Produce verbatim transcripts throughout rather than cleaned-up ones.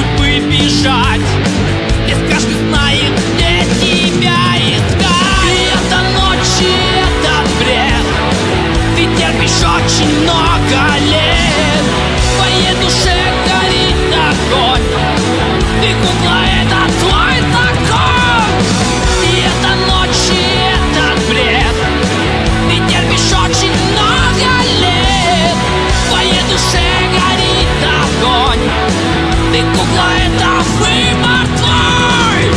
судьбы бежать. Здесь каждый знает, где тебя искать. И эта ночь, и этот бред, ты терпишь очень много лет. В твоей душе горит огонь, ты кукла, это твой закон. И эта ночь, и этот бред, ты терпишь очень много лет. В твоей душе горит огонь, ты кукла, это выбор твой.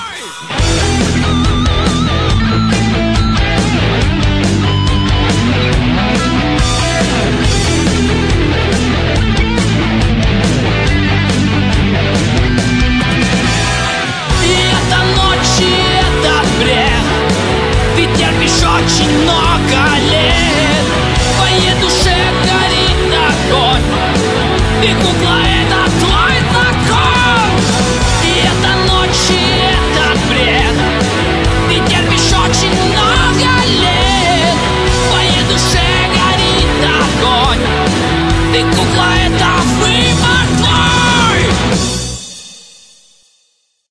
И эта ночь, и этот бред, ты терпишь очень много лет. В твоей душе горит огонь, ты кукла,